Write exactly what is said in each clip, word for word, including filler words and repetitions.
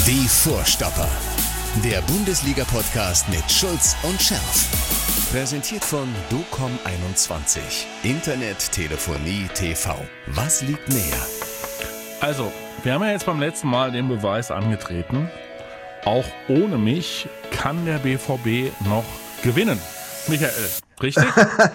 Die Vorstopper. Der Bundesliga-Podcast mit Schulz und Scherf. Präsentiert von docom einundzwanzig. Internet, Telefonie, T V. Was liegt näher? Also, wir haben ja jetzt beim letzten Mal den Beweis angetreten. Auch ohne mich kann der B V B noch gewinnen. Michael, richtig?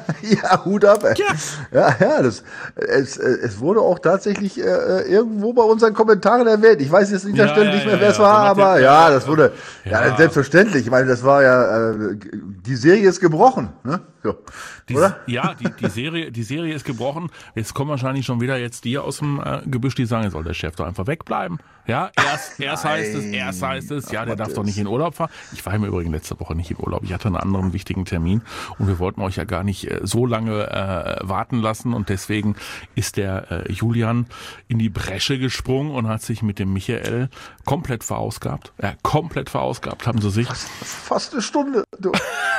Ja, Hut ab. Ey. Ja, ja, ja das, es, es wurde auch tatsächlich äh, irgendwo bei unseren Kommentaren erwähnt. Ich weiß jetzt nicht, der Ja, Stelle ja, nicht mehr, ja, wer es ja, war, so nach aber dem- ja, das wurde Ja. ja. selbstverständlich. Ich meine, das war ja, äh, die Serie ist gebrochen, ne? So, die, oder? ja die, die, Serie, die Serie ist gebrochen. Jetzt kommen wahrscheinlich schon wieder jetzt die aus dem äh, Gebüsch, die sagen, jetzt soll der Chef doch einfach wegbleiben. Ja, erst, erst heißt es, erst heißt es, ja, der darf doch nicht in Urlaub fahren. Ich war im Übrigen letzte Woche nicht in Urlaub. Ich hatte einen anderen wichtigen Termin und wir wollten euch ja gar nicht äh, so lange äh, warten lassen und deswegen ist der äh, Julian in die Bresche gesprungen und hat sich mit dem Michael komplett verausgabt. Ja, komplett verausgabt haben sie sich. Fast eine Stunde. Du.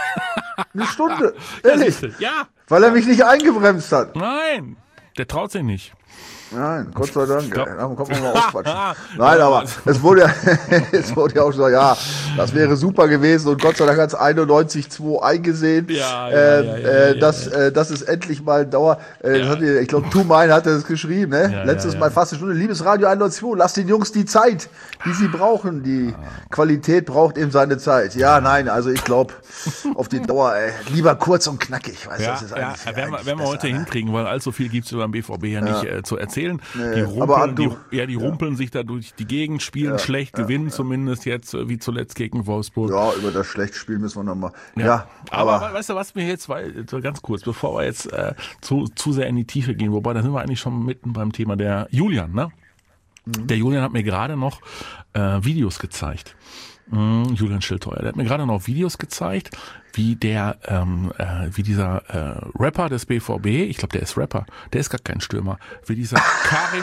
Eine Stunde, ehrlich. Ja, Weil er mich nicht eingebremst hat. nein, der traut sich nicht. Nein, Gott sei Dank. glaub- ey. Da kommt man mal ausquatschen. Nein, aber es wurde ja, es wurde ja auch schon, ja, das wäre super gewesen und Gott sei Dank hat es einundneunzig zwei eingesehen. Ja, ja, äh, ja, ja, äh, ja, dass, äh, dass es endlich mal Dauer. Äh, das Ja. hat, die- ich glaube, Tumein hat das geschrieben, ne? Ja, Letztes ja, Mal ja. fast eine Stunde. Liebes Radio einundneunzig zwei, lasst den Jungs die Zeit, die sie brauchen. Die Qualität braucht eben seine Zeit. Ja, nein, also ich glaube, auf die Dauer, ey, lieber kurz und knackig. Weißt, du, Ja, das ist ja, eigentlich, werden wir, eigentlich werden wir besser, heute ne? hinkriegen, weil allzu viel gibt's über den B V B ja nicht äh, zu erzählen. die aber rumpeln, du- die, ja, die rumpeln sich da durch die Gegend, spielen schlecht, gewinnen zumindest jetzt, äh, wie zuletzt gegen Wolfsburg. Ja, über das Schlechtspiel müssen wir nochmal. Ja, Ja, aber, aber weißt du, was mir jetzt, weil, so ganz kurz, bevor wir jetzt äh, zu, zu sehr in die Tiefe gehen, wobei da sind wir eigentlich schon mitten beim Thema der Julian, ne? Der Julian hat mir gerade noch äh, Videos gezeigt. Mm, Julian Schildteuer, der hat mir gerade noch Videos gezeigt, wie der, ähm, äh, wie dieser äh, Rapper des B V B, ich glaube, der ist Rapper, der ist gar kein Stürmer, wie dieser Karim,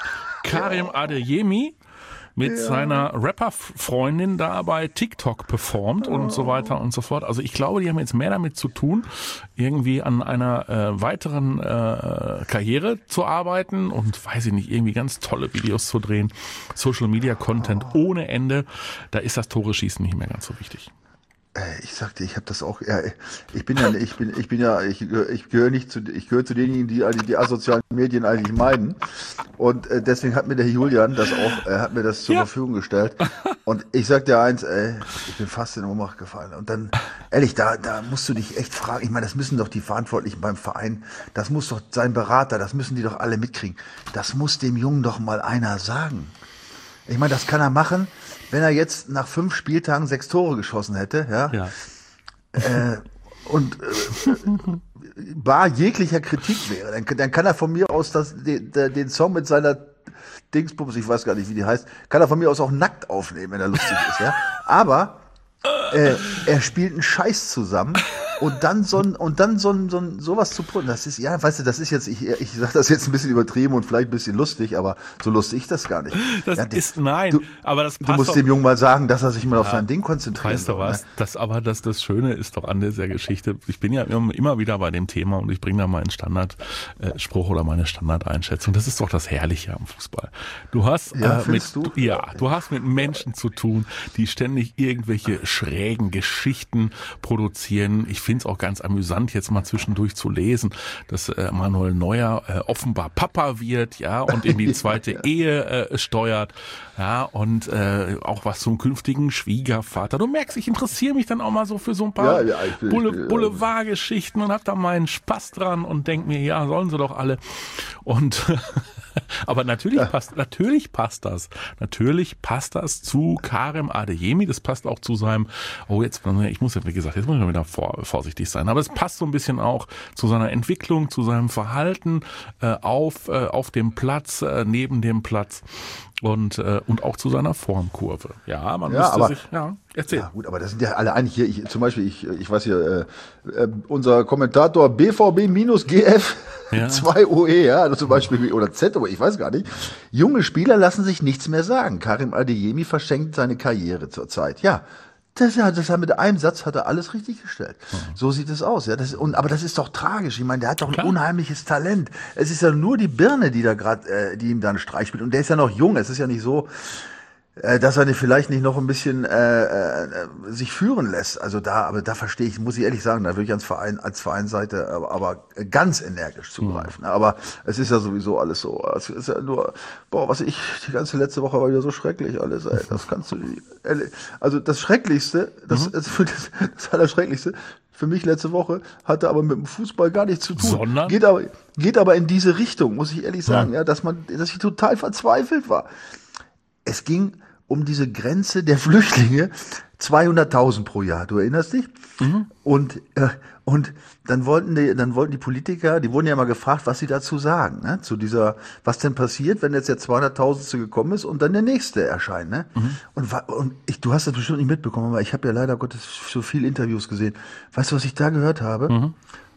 Karim Adeyemi mit seiner Rapper-Freundin da bei TikTok performt und so weiter und so fort. Also ich glaube, die haben jetzt mehr damit zu tun, irgendwie an einer äh, weiteren äh, Karriere zu arbeiten und, weiß ich nicht, irgendwie ganz tolle Videos zu drehen. Social-Media-Content ohne Ende. Da ist das Tore-Schießen nicht mehr ganz so wichtig. Äh, ich sagte, ich habe das auch. Ja, ich bin ja, ich bin, ich bin ja, ich, ich gehöre nicht zu, ich gehöre zu denjenigen, die die, die asozialen Medien eigentlich meiden. Und äh, deswegen hat mir der Julian das auch, äh, hat mir das zur Ja. Verfügung gestellt. Und ich sag dir eins, ey, ich bin fast in Ohnmacht gefallen. Und dann, ehrlich, da, da musst du dich echt fragen. Ich meine, das müssen doch die Verantwortlichen beim Verein, das muss doch sein Berater, das müssen die doch alle mitkriegen. Das muss dem Jungen doch mal einer sagen. Ich meine, das kann er machen, wenn er jetzt nach fünf Spieltagen sechs Tore geschossen hätte, ja. Ja. Äh, und äh, bar jeglicher Kritik wäre, dann, dann kann er von mir aus das, den, den Song mit seiner Dingsbums, ich weiß gar nicht, wie die heißt, kann er von mir aus auch nackt aufnehmen, wenn er lustig ist, ja. Aber äh, er spielt einen Scheiß zusammen und dann so ein, und dann so ein, so ein, sowas zu putzen, das ist, ja, weißt du, das ist jetzt, ich, ich sag das jetzt ein bisschen übertrieben und vielleicht ein bisschen lustig, aber so lustig ist das gar nicht. Das ja, ist, nein, du, aber das Du passt musst doch. dem Jungen mal sagen, dass er sich mal auf sein Ding konzentriert. Weißt du was? Das aber das das Schöne ist doch an dieser Geschichte. Ich bin ja immer, immer wieder bei dem Thema und ich bringe da meinen Standardspruch oder meine Standardeinschätzung. Das ist doch das Herrliche am Fußball. Du hast Ja, äh, mit findest du? ja, du hast mit Menschen zu tun, die ständig irgendwelche schrägen Geschichten produzieren. Ich finde es auch ganz amüsant, jetzt mal zwischendurch zu lesen, dass äh, Manuel Neuer äh, offenbar Papa wird, ja, und in die zweite Ja. Ehe äh, steuert, ja, und äh, auch was zum künftigen Schwiegervater. Du merkst, ich interessiere mich dann auch mal so für so ein paar Ja, ja, ich bin- Boule- ich bin- Boulevardgeschichten und hab da meinen Spaß dran und denk mir, ja, sollen sie doch alle. Und aber natürlich passt, natürlich passt das. Natürlich passt das zu Karim Adeyemi. Das passt auch zu seinem, oh jetzt, ich muss ja, wie gesagt, jetzt muss ich mal wieder vor, vorsichtig sein. Aber es passt so ein bisschen auch zu seiner Entwicklung, zu seinem Verhalten äh, auf, äh, auf dem Platz, äh, neben dem Platz und, äh, und auch zu seiner Formkurve. Ja, man Ja, müsste aber- sich, ja, erzähl. Ja gut, aber das sind ja alle eigentlich hier, ich, zum Beispiel, ich, ich weiß hier, äh, äh, unser Kommentator B V B-G F Ja. zwei O E, ja, also zum Beispiel, oder Z O E, ich weiß gar nicht. Junge Spieler lassen sich nichts mehr sagen. Karim Adeyemi verschenkt seine Karriere zurzeit. Ja, das, ja, das hat mit einem Satz hat er alles richtig gestellt. So sieht es aus, ja. Das, und, aber das ist doch tragisch. Ich meine, der hat doch ein Klar. unheimliches Talent. Es ist ja nur die Birne, die da gerade, äh, die ihm da einen Streich spielt. Und der ist ja noch jung. Es ist ja nicht so, äh, dass er nicht, vielleicht nicht noch ein bisschen äh, äh, sich führen lässt. Also da, aber da verstehe ich, muss ich ehrlich sagen, da würde ich als Verein, als Vereinsseite aber, aber ganz energisch zugreifen. Mhm. Aber es ist ja sowieso alles so. Es ist ja nur, boah, was ich, die ganze letzte Woche war wieder so schrecklich alles, ey. Das kannst du, also das Schrecklichste, das, mhm. das, das, das Allerschrecklichste, für mich letzte Woche, hatte aber mit dem Fußball gar nichts zu tun. Sondern? Geht aber, geht aber in diese Richtung, muss ich ehrlich sagen, ja, ja dass man, dass ich total verzweifelt war. Es ging um diese Grenze der Flüchtlinge, zweihunderttausend pro Jahr, du erinnerst dich? Mhm. Und, äh, und dann wollten die, dann wollten die Politiker, die wurden ja mal gefragt, was sie dazu sagen, ne? Zu dieser, was denn passiert, wenn jetzt der zweihunderttausendste gekommen ist und dann der nächste erscheint, ne? Mhm. Und, und ich, du hast das bestimmt nicht mitbekommen, aber ich habe ja leider Gottes so viele Interviews gesehen. Weißt du, was ich da gehört habe? Mhm.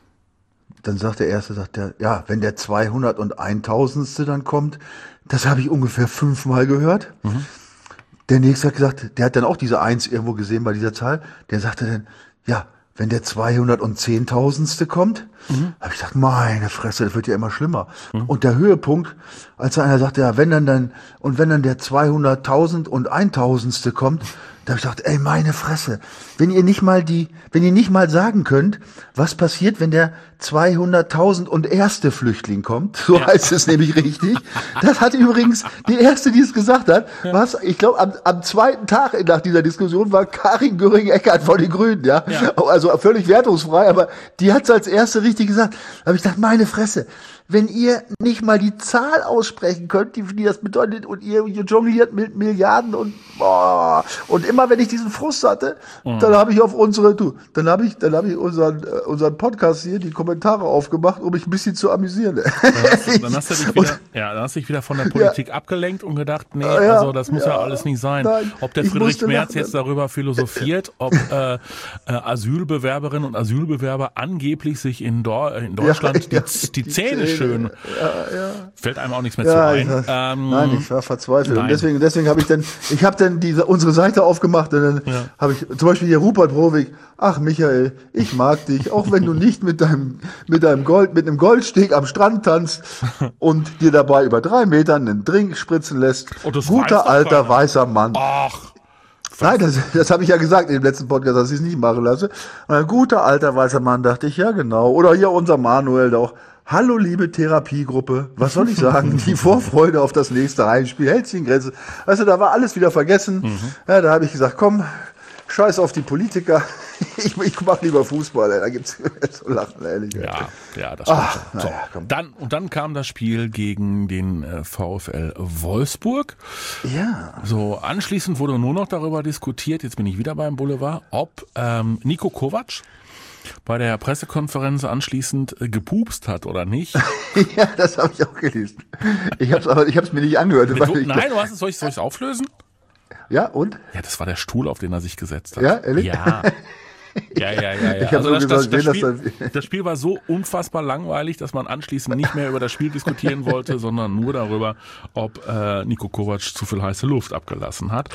Dann sagt der Erste, sagt der, ja, wenn der zweihunderttausendste dann kommt, das habe ich ungefähr fünfmal gehört. Mhm. Der Nächste hat gesagt, der hat dann auch diese Eins irgendwo gesehen bei dieser Zahl, der sagte dann, ja, wenn der zweihundertzehntausendste kommt, mhm. habe ich gedacht, meine Fresse, das wird ja immer schlimmer. Mhm. Und der Höhepunkt, als einer sagte, ja, wenn dann dann, und wenn dann der zweihunderttausend und eintausendste kommt, da habe ich gedacht, ey, meine Fresse, wenn ihr nicht mal die, wenn ihr nicht mal sagen könnt, was passiert, wenn der zweihunderttausend und erste Flüchtling kommt, so ja. heißt es nämlich richtig. Das hat übrigens die erste, die es gesagt hat, ja. was, ich glaube, am, am zweiten Tag nach dieser Diskussion war Karin Göring-Eckardt von den Grünen, ja? ja. Also völlig wertungsfrei, aber die hat es als erste richtig gesagt. Da habe ich gedacht, meine Fresse, wenn ihr nicht mal die Zahl aussprechen könnt, die, die das bedeutet, und ihr, ihr jongliert mit Milliarden und boah, und immer wenn ich diesen Frust hatte, mhm. dann habe ich auf unsere, du, dann habe ich, dann habe ich unseren, äh, unseren Podcast hier, die Kommentare aufgemacht, um mich ein bisschen zu amüsieren. Dann hast du, dann hast du dich wieder, ja, dann hast du dich wieder von der Politik ja. abgelenkt und gedacht, nee, ja, also das muss ja, ja alles nicht sein. Nein, ob der Friedrich Merz lachen. jetzt darüber philosophiert, ob äh, äh, Asylbewerberinnen und Asylbewerber angeblich sich in, Dor- in Deutschland ja, ja, die, die, die Zähne schön. Ja, ja. Fällt einem auch nichts mehr ja, zu ein. Ich, ähm, nein, ich war verzweifelt. Nein. Und deswegen, deswegen habe ich dann, ich habe dann diese, unsere Seite aufgemacht und dann ja. habe ich zum Beispiel hier Rupert Brovik, ach Michael, ich mag dich, auch wenn du nicht mit deinem, mit deinem Gold, mit einem Goldsteg am Strand tanzt und dir dabei über drei Metern einen Drink spritzen lässt. Oh, guter alter weißer Mann. Ach. Nein, das, das habe ich ja gesagt in dem letzten Podcast, dass ich es nicht machen lasse. Und ein guter alter weißer Mann, dachte ich, ja genau. Oder hier unser Manuel, der auch, hallo liebe Therapiegruppe, was soll ich sagen? Die Vorfreude auf das nächste Heimspiel hält sich in Grenzen. Weißt du, da war alles wieder vergessen. Mhm. Ja, da habe ich gesagt, komm, scheiß auf die Politiker. Ich, ich mache lieber Fußball, ey. Da gibt's zu lachen, ehrlich. Ja, ja, das stimmt. So, ja, dann, und dann kam das Spiel gegen den äh, VfL Wolfsburg. Ja. So, anschließend wurde nur noch darüber diskutiert, jetzt bin ich wieder beim Boulevard, ob ähm, Niko Kovac bei der Pressekonferenz anschließend äh, gepupst hat oder nicht. Ja, das habe ich auch gelesen. Ich habe es aber, ich habe es mir nicht angehört. Weil so, ich nein, du hast es, soll ich es auflösen? Ja, und? Ja, das war der Stuhl, auf den er sich gesetzt hat. Ja, ehrlich? Ja. Ja, ja, ja, ja. Ich also das, gesagt, das, das, Spiel, das Spiel war so unfassbar langweilig, dass man anschließend nicht mehr über das Spiel diskutieren wollte, sondern nur darüber, ob äh, Niko Kovac zu viel heiße Luft abgelassen hat.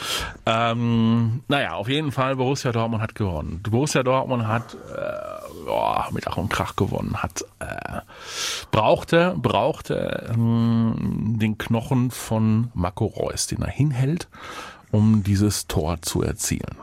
Ähm, naja, auf jeden Fall, Borussia Dortmund hat gewonnen. Borussia Dortmund hat äh, oh, mit Ach und Krach gewonnen, hat äh, brauchte, brauchte ähm, den Knochen von Marco Reus, den er hinhält, um dieses Tor zu erzielen.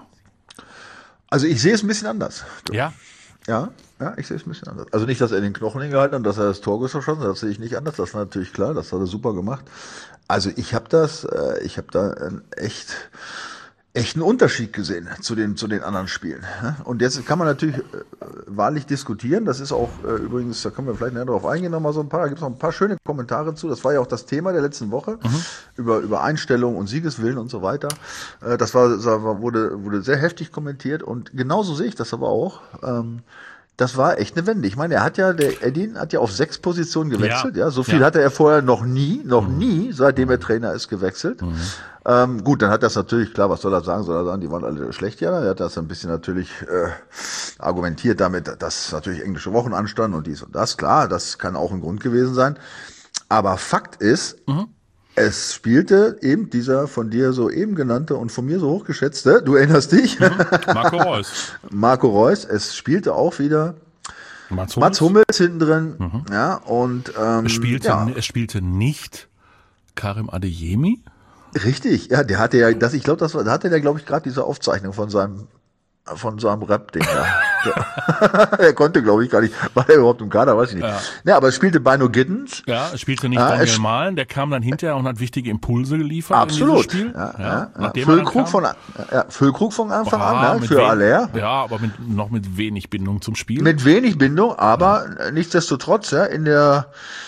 Also ich sehe es ein bisschen anders. Ja? Ja, ja, ich sehe es ein bisschen anders. Also nicht, dass er den Knochen hingehalten hat, dass er das Tor geschossen hat, das sehe ich nicht anders. Das war natürlich klar, das hat er super gemacht. Also ich habe das, äh, ich habe da einen echt, echten Unterschied gesehen zu den zu den anderen Spielen. Und jetzt kann man natürlich äh, wahrlich diskutieren. Das ist auch äh, übrigens, da können wir vielleicht näher drauf eingehen, noch mal so ein paar. Da gibt es noch ein paar schöne Kommentare zu. Das war ja auch das Thema der letzten Woche mhm. über über Einstellung und Siegeswillen und so weiter. Äh, das war, das war wurde wurde sehr heftig kommentiert und genauso sehe ich das aber auch. Ähm, Das war echt eine Wende. Ich meine, er hat ja, der Edin hat ja auf sechs Positionen gewechselt, ja. ja. So viel ja. hatte er vorher noch nie, noch mhm. nie, seitdem er Trainer ist, gewechselt. Mhm. Ähm, gut, dann hat das natürlich, klar, was soll er sagen? Soll er sagen, die waren alle schlecht, ja. Er hat das ein bisschen natürlich äh, argumentiert damit, dass natürlich englische Wochen anstanden und dies und das. Klar, das kann auch ein Grund gewesen sein. Aber Fakt ist, mhm. es spielte eben dieser von dir so eben genannte und von mir so hochgeschätzte, du erinnerst dich? Mhm. Marco Reus. Marco Reus. Es spielte auch wieder Mats Hummels, Mats Hummels hinten drin. Mhm. Ja, und ähm, es, spielte, ja. es spielte nicht Karim Adeyemi. Richtig, ja, der hatte ja, das, ich glaube, das war, da hatte der, glaube ich, gerade diese Aufzeichnung von seinem, von seinem Rap-Ding da. Er konnte, glaube ich, gar nicht, war er überhaupt im Kader, weiß ich nicht. Ja, ja, aber es spielte Bino Gittens. Ja, es spielte nicht ah, Daniel Mahlen, der kam dann hinterher und hat wichtige Impulse geliefert. Absolut. In Spiel. Ja, ja, ja. Füllkrug von, ja, Füllkrug von Anfang oh, an, ne, für wen, Aller. Ja, aber mit, noch mit wenig Bindung zum Spiel. Mit wenig Bindung, aber ja. nichtsdestotrotz, ja, in der,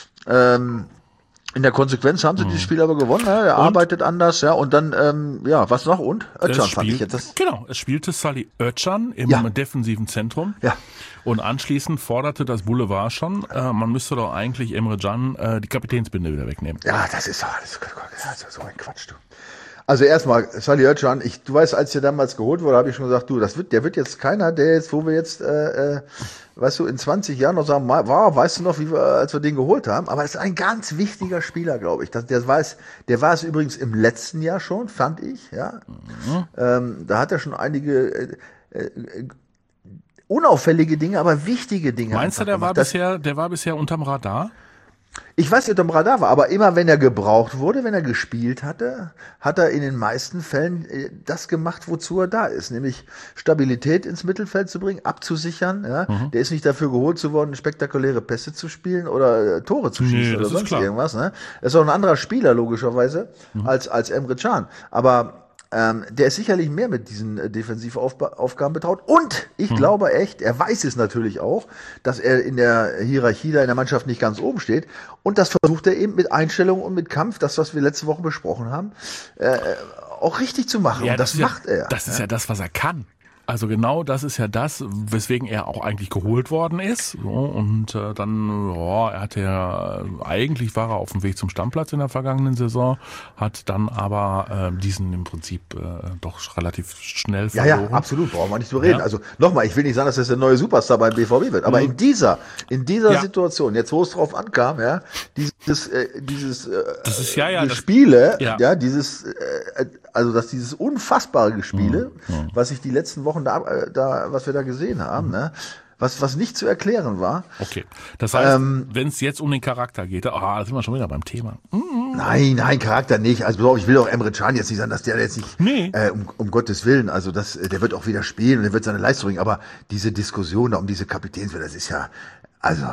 ähm, in der Konsequenz haben sie mhm. dieses Spiel aber gewonnen. Ja, er und? arbeitet anders, ja. Und dann, ähm, ja, was noch? Und Özcan fand ich jetzt. Das genau, es spielte Salih Özcan im ja. defensiven Zentrum. Ja. Und anschließend forderte das Boulevard schon, äh, man müsste doch eigentlich Emre Can äh, die Kapitänsbinde wieder wegnehmen. Ja, das ist, das ist, das ist so ein Quatsch, du. Also erstmal, Salih Özcan, ich, du weißt, als der damals geholt wurde, habe ich schon gesagt, du, das wird, der wird jetzt keiner, der jetzt, wo wir jetzt, äh, äh, weißt du, in zwanzig Jahren noch sagen, war, weißt du noch, wie wir, als wir den geholt haben, aber es ist ein ganz wichtiger Spieler, glaube ich. Das, der war es, der war es übrigens im letzten Jahr schon, fand ich, ja. Mhm. Ähm, da hat er schon einige, äh, äh, unauffällige Dinge, aber wichtige Dinge. Meinst du, der war bisher, der war bisher unterm Radar? Ich weiß nicht, ob er im Radar war, aber immer wenn er gebraucht wurde, wenn er gespielt hatte, hat er in den meisten Fällen das gemacht, wozu er da ist, nämlich Stabilität ins Mittelfeld zu bringen, abzusichern. Ja? Mhm. Der ist nicht dafür geholt zu worden, spektakuläre Pässe zu spielen oder Tore zu schießen nee, oder sonst irgendwas. Ne? Er ist auch ein anderer Spieler, logischerweise, mhm. als, als Emre Can. Aber Ähm, der ist sicherlich mehr mit diesen äh, Defensivaufgaben betraut. Und ich hm. glaube echt, er weiß es natürlich auch, dass er in der Hierarchie da in der Mannschaft nicht ganz oben steht. Und das versucht er eben mit Einstellung und mit Kampf, das, was wir letzte Woche besprochen haben, äh, auch richtig zu machen. Ja, und das, das macht ja, er. Das ist ja. ja das, was er kann. Also genau das ist ja das, weswegen er auch eigentlich geholt worden ist. So, und äh, dann, ja, er hatte ja, eigentlich war er auf dem Weg zum Stammplatz in der vergangenen Saison, hat dann aber äh, diesen im Prinzip äh, doch relativ schnell verloren. Ja, ja, absolut, brauchen wir nicht zu reden. Ja. Also nochmal, ich will nicht sagen, dass das der neue Superstar beim B V B wird, aber mhm. in dieser, in dieser ja. Situation, jetzt wo es drauf ankam, ja, dieses, äh, dieses äh, das ist, ja, ja, Gespiele, das, ja. ja, dieses, äh, also dass dieses unfassbare Gespiele, mhm. was ich die letzten Wochen da, da, was wir da gesehen haben, ne? Was, was nicht zu erklären war. Okay. Das heißt, ähm, wenn es jetzt um den Charakter geht, ah, da sind wir schon wieder beim Thema. Mhm. Nein, nein, Charakter nicht. Also ich will auch Emre Can jetzt nicht sagen, dass der jetzt nicht, nee. äh, um, um Gottes Willen, also das, der wird auch wieder spielen und der wird seine Leistung bringen, aber diese Diskussion da um diese Kapitänswelle, das ist ja, also,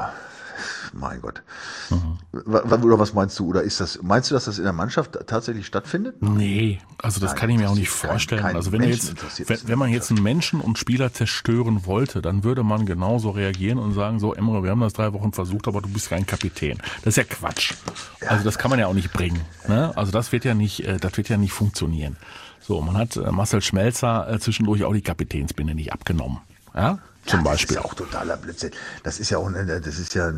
mein Gott. Mhm. Oder was meinst du? Oder ist das, meinst du, dass das in der Mannschaft tatsächlich stattfindet? Nee, also das Nein, kann ich mir auch nicht vorstellen. Kein, kein also wenn, jetzt, wenn, wenn man jetzt einen Menschen und Spieler zerstören wollte, dann würde man genauso reagieren und sagen, so Emre, wir haben das drei Wochen versucht, aber du bist kein Kapitän. Das ist ja Quatsch. Ja, also das kann man ja auch nicht bringen. Ne? Also das wird ja nicht, das wird ja nicht funktionieren. So, man hat Marcel Schmelzer zwischendurch auch die Kapitänsbinde nicht abgenommen. Ja? Zum ja, Beispiel. Das ist ja auch totaler Blödsinn. Das ist ja auch eine, das ist ja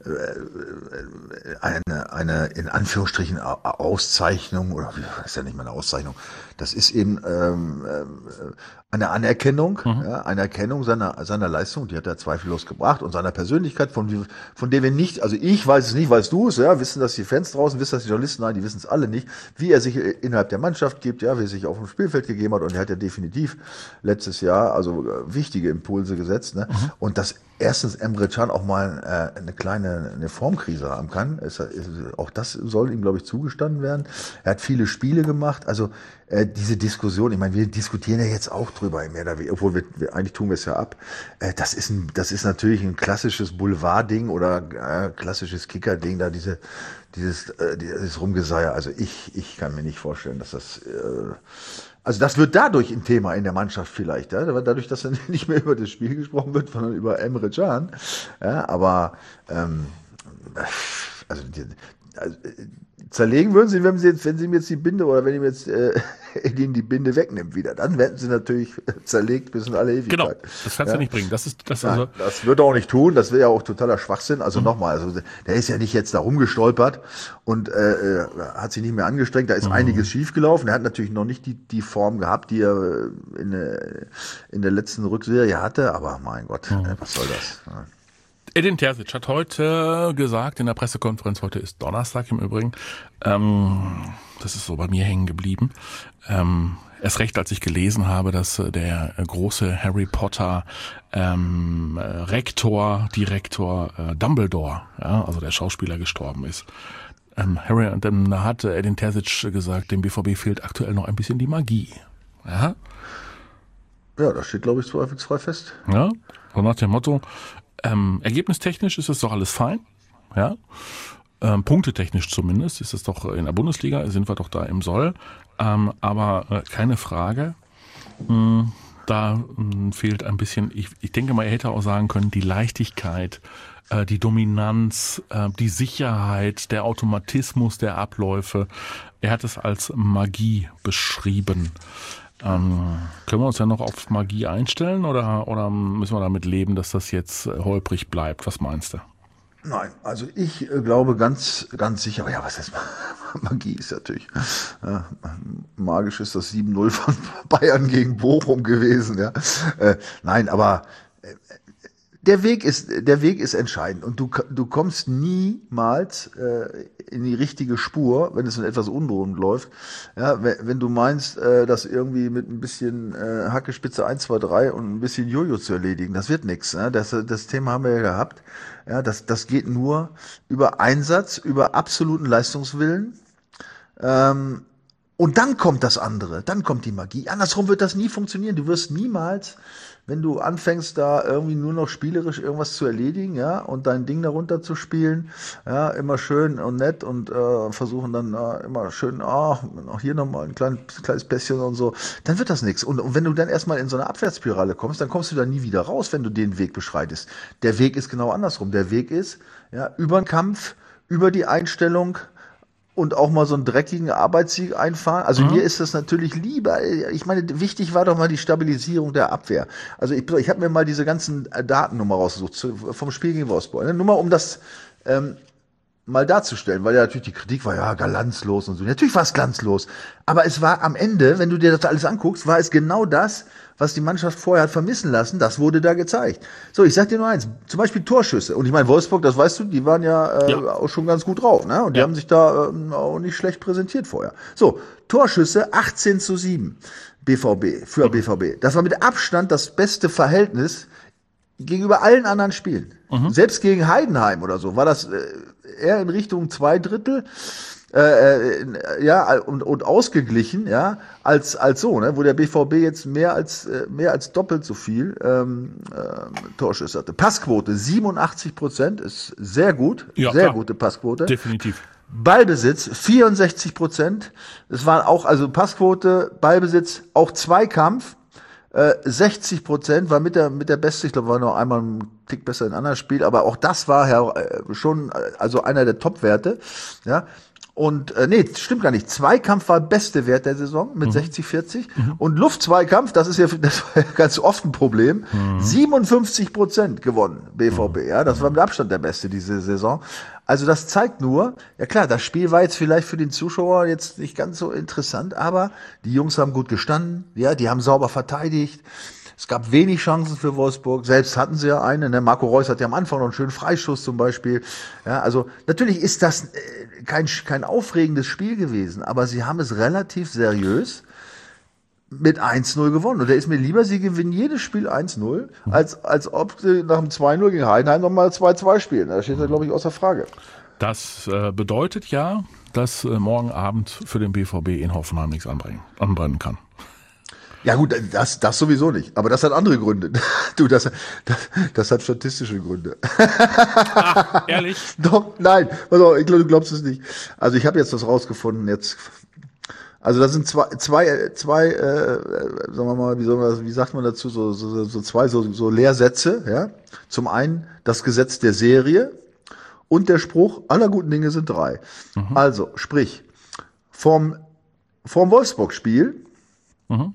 eine, eine in Anführungsstrichen Auszeichnung, oder das ist ja nicht mal eine Auszeichnung. Das ist eben ähm, eine Anerkennung, mhm. ja, eine Erkennung seiner seiner Leistung, die hat er zweifellos gebracht, und seiner Persönlichkeit, von von der wir nicht, also ich weiß es nicht, weißt du es, ja, wissen das die Fans draußen, wissen das die Journalisten, nein, die wissen es alle nicht, wie er sich innerhalb der Mannschaft gibt, ja, wie er sich auf dem Spielfeld gegeben hat, und er hat ja definitiv letztes Jahr also wichtige Impulse gesetzt, ne? Mhm. Und das erstens Emre Can auch mal äh, eine kleine eine Formkrise haben kann. Ist, ist, auch das soll ihm, glaube ich, zugestanden werden. Er hat viele Spiele gemacht. Also äh, diese Diskussion, ich meine, wir diskutieren ja jetzt auch drüber, mehr oder weniger, obwohl wir, wir eigentlich tun wir es ja ab. Äh, das ist ein, das ist natürlich ein klassisches Boulevard-Ding oder äh, klassisches Kicker-Ding, da diese dieses äh, dieses Rumgeseier. Also ich ich kann mir nicht vorstellen, dass das äh, Also das wird dadurch ein Thema in der Mannschaft vielleicht, ja? Dadurch, dass dann nicht mehr über das Spiel gesprochen wird, sondern über Emre Can. Ja, aber ähm, also, die, also zerlegen würden sie, wenn sie jetzt, wenn sie ihm jetzt die Binde oder wenn ihm jetzt äh, ihnen die Binde wegnimmt wieder, dann werden sie natürlich zerlegt bis in alle Ewigkeit. Genau, das kannst ja? du nicht bringen. Das ist das. Nein, also das wird er auch nicht tun. Das wäre ja auch totaler Schwachsinn. Also mhm. nochmal, also der ist ja nicht jetzt da rumgestolpert und äh, hat sich nicht mehr angestrengt. Da ist mhm. einiges schiefgelaufen. Er hat natürlich noch nicht die die Form gehabt, die er in der, in der letzten Rückserie hatte. Aber mein Gott, mhm. was soll das? Ja. Edin Terzic hat heute gesagt in der Pressekonferenz, heute ist Donnerstag im Übrigen, ähm, das ist so bei mir hängen geblieben, ähm, erst recht, als ich gelesen habe, dass der große Harry Potter ähm, Rektor, Direktor äh, Dumbledore, ja, also der Schauspieler, gestorben ist. Ähm, Harry, und dann hat Edin Terzic gesagt, dem B V B fehlt aktuell noch ein bisschen die Magie. Ja, ja das steht, glaube ich, zweifelsfrei fest. Ja, so nach dem Motto, ähm, ergebnistechnisch ist es doch alles fein. Ja, ähm, punktetechnisch zumindest ist es doch in der Bundesliga, sind wir doch da im Soll. Ähm, aber äh, keine Frage, mh, da mh, fehlt ein bisschen, ich, ich denke mal, er hätte auch sagen können, die Leichtigkeit, die Dominanz, die Sicherheit, der Automatismus der Abläufe. Er hat es als Magie beschrieben. Ähm, können wir uns ja noch auf Magie einstellen oder, oder müssen wir damit leben, dass das jetzt holprig bleibt? Was meinst du? Nein, also ich äh, glaube ganz, ganz sicher, aber ja, was heißt Magie ist natürlich, ja, magisch ist das sieben null von Bayern gegen Bochum gewesen, ja. Äh, nein, aber äh, Der Weg ist, der Weg ist entscheidend und du, du kommst niemals äh, in die richtige Spur, wenn es in etwas unruhend läuft. Ja, wenn, wenn du meinst, äh, das irgendwie mit ein bisschen äh, Hackespitze eins, zwei, drei und ein bisschen Jojo zu erledigen, das wird nichts. Ne? Das, das Thema haben wir ja gehabt. Ja, das, das geht nur über Einsatz, über absoluten Leistungswillen. Ähm, und dann kommt das andere, dann kommt die Magie. Andersrum wird das nie funktionieren. Du wirst niemals, wenn du anfängst, da irgendwie nur noch spielerisch irgendwas zu erledigen, ja, und dein Ding darunter zu spielen, ja, immer schön und nett und äh, versuchen dann äh, immer schön, ah, auch hier nochmal ein kleines, kleines Pässchen und so, dann wird das nichts. Und, und wenn du dann erstmal in so eine Abwärtsspirale kommst, dann kommst du da nie wieder raus, wenn du den Weg beschreitest. Der Weg ist genau andersrum. Der Weg ist, ja, über den Kampf, über die Einstellung, und auch mal so einen dreckigen Arbeitssieg einfahren. Also mhm. mir ist das natürlich lieber. Ich meine, wichtig war doch mal die Stabilisierung der Abwehr. Also ich, ich habe mir mal diese ganzen Daten nochmal rausgesucht zu, vom Spiel gegen Wolfsburg. Nur mal, um das ähm, mal darzustellen, weil ja natürlich die Kritik war, ja, glanzlos und so. Natürlich war es glanzlos. Aber es war am Ende, wenn du dir das alles anguckst, war es genau das, was die Mannschaft vorher hat vermissen lassen, das wurde da gezeigt. So, ich sag dir nur eins, zum Beispiel Torschüsse. Und ich meine, Wolfsburg, das weißt du, die waren ja, äh, ja. auch schon ganz gut drauf, ne? Und die ja. haben sich da äh, auch nicht schlecht präsentiert vorher. So, Torschüsse achtzehn zu sieben B V B, für mhm. B V B. Das war mit Abstand das beste Verhältnis gegenüber allen anderen Spielen. Mhm. Selbst gegen Heidenheim oder so war das äh, eher in Richtung zwei Drittel. Äh, ja, und, und ausgeglichen, ja, als, als so, ne, wo der B V B jetzt mehr als, äh, mehr als doppelt so viel, ähm, äh, Torschüsse hatte. Passquote siebenundachtzig Prozent ist sehr gut, ja, sehr klar. Gute Passquote. Definitiv. Ballbesitz vierundsechzig Prozent. Es waren auch, also Passquote, Ballbesitz, auch Zweikampf. Äh, sechzig Prozent war mit der, mit der Beste, ich glaube, war noch einmal ein Tick besser in einem anderen Spiel, aber auch das war ja äh, schon, also einer der Top-Werte, ja. Und äh, nee, stimmt gar nicht. Zweikampf war beste Wert der Saison mit mhm. sechzig vierzig. Mhm. Und Luftzweikampf, das ist ja das war ja ganz oft ein Problem, mhm. siebenundfünfzig Prozent gewonnen, B V B. Ja, das war mit Abstand der beste diese Saison. Also das zeigt nur, ja klar, das Spiel war jetzt vielleicht für den Zuschauer jetzt nicht ganz so interessant, aber die Jungs haben gut gestanden, ja, die haben sauber verteidigt. Es gab wenig Chancen für Wolfsburg. Selbst hatten sie ja eine. Ne? Marco Reus hat ja am Anfang noch einen schönen Freischuss zum Beispiel. Ja, also natürlich ist das äh, kein, kein aufregendes Spiel gewesen, aber sie haben es relativ seriös mit eins null gewonnen. Und da ist mir lieber, sie gewinnen jedes Spiel eins null, als, als ob sie nach dem zwei null gegen Heidenheim nochmal zwei zwei spielen. Da steht ja, glaube ich, außer Frage. Das äh, bedeutet ja, dass äh, morgen Abend für den B V B in Hoffenheim nichts anbrennen, anbrennen kann. Ja gut, das, das sowieso nicht. Aber das hat andere Gründe. Du, das, das, das hat statistische Gründe. Ach, ehrlich? Doch, nein. Also, ich glaube, du glaubst es nicht. Also ich habe jetzt was rausgefunden. Jetzt, also da sind zwei, zwei, zwei, äh, sagen wir mal, wie, soll man, wie sagt man dazu, so, so, so zwei so, so Lehrsätze. Ja, zum einen das Gesetz der Serie und der Spruch: Aller guten Dinge sind drei. Mhm. Also sprich vom vom Wolfsburg-Spiel. Mhm.